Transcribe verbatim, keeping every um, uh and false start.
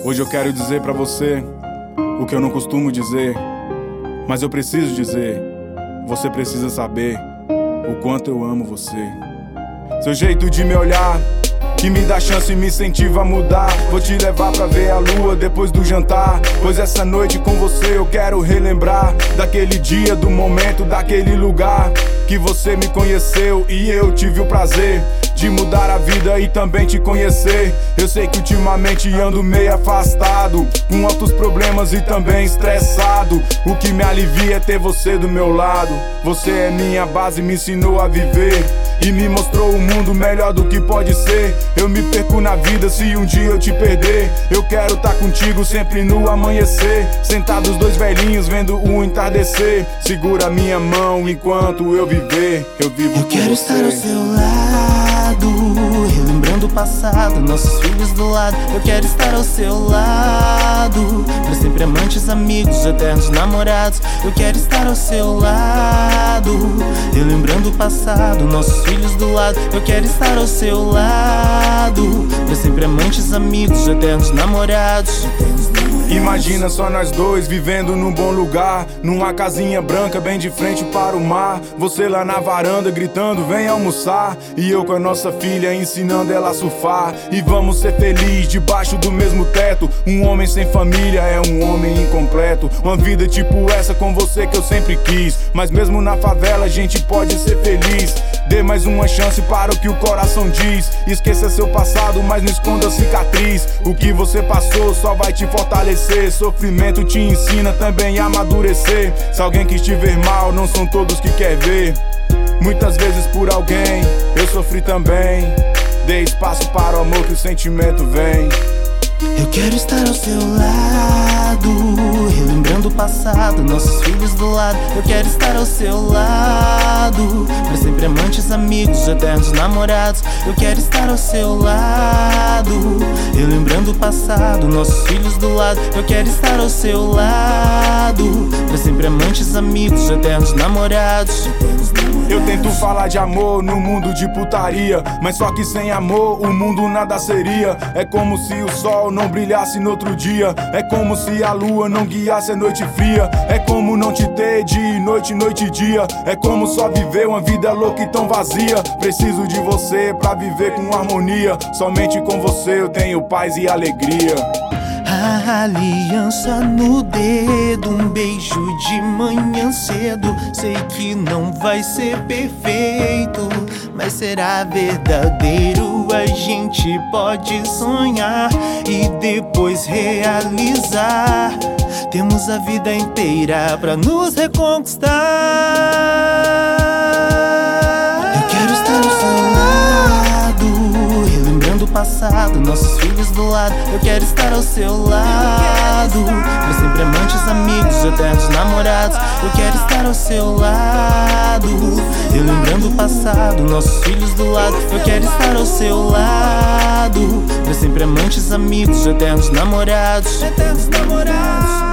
Hoje eu quero dizer pra você o que eu não costumo dizer, mas eu preciso dizer. Você precisa saber o quanto eu amo você. Seu jeito de me olhar, que me dá chance e me incentiva a mudar. Vou te levar pra ver a lua depois do jantar, pois essa noite com você eu quero relembrar daquele dia, do momento, daquele lugar que você me conheceu e eu tive o prazer de mudar a vida e também te conhecer. Eu sei que ultimamente ando meio afastado, com altos problemas e também estressado. O que me alivia é ter você do meu lado. Você é minha base, me ensinou a viver e me mostrou o mundo melhor do que pode ser. Eu me perco na vida se um dia eu te perder. Eu quero tá contigo sempre no amanhecer, sentados dois velhinhos vendo o entardecer. Segura minha mão enquanto eu viver, eu vivo eu com quero você. estar ao seu lado, relembrando o passado, nossos filhos do lado. Eu quero estar ao seu lado, pra sempre amantes, amigos, eternos namorados. Eu quero estar ao seu lado, relembrando o passado, nossos filhos do lado. Eu quero estar ao seu lado, pra sempre amantes, amigos, eternos namorados. Imagina só nós dois vivendo num bom lugar, numa casinha branca bem de frente para o mar. Você lá na varanda gritando vem almoçar, e eu com a nossa filha ensinando ela a surfar. E vamos ser felizes debaixo do mesmo teto. Um homem sem família é um homem incompleto. Uma vida tipo essa com você que eu sempre quis, mas mesmo na favela a gente pode ser feliz. Dê mais uma chance para o que o coração diz. Esqueça seu passado, mas não esconda a cicatriz. O que você passou só vai te fortalecer. Sofrimento te ensina também a amadurecer. Se alguém quis te ver mal, não são todos que quer ver. Muitas vezes por alguém eu sofri também. Dê espaço para o amor que o sentimento vem. Eu quero estar ao seu lado, relembrando o passado, nossos filhos do lado. Eu quero estar ao seu lado, pra sempre amantes, amigos, eternos namorados. Eu quero estar ao seu lado, relembrando o passado, nossos filhos do lado. Eu quero estar ao seu lado, pra sempre amantes, amigos, eternos namorados. Eu tento falar de amor no mundo de putaria, mas só que sem amor o mundo nada seria. É como se o sol não brilhasse no outro dia, é como se a lua não guiasse a noite fria. É como não te ter de noite, noite e dia. É como só viver uma vida louca e tão vazia. Preciso de você pra viver com harmonia. Somente com você eu tenho paz e alegria. A aliança no dedo, um beijo de manhã cedo. Sei que não vai ser perfeito, mas será verdadeiro. A gente pode sonhar e depois realizar. Temos a vida inteira pra nos reconquistar. Eu quero estar ao seu lado, relembrando o passado, nossos filhos do lado. Eu quero estar ao seu lado, pra sempre amantes, amigos, eternos namorados. Eu quero estar ao seu lado, relembrando o passado, nossos filhos do lado. Eu quero estar ao seu lado, pra sempre amantes, amigos, eternos namorados. Eternos namorados.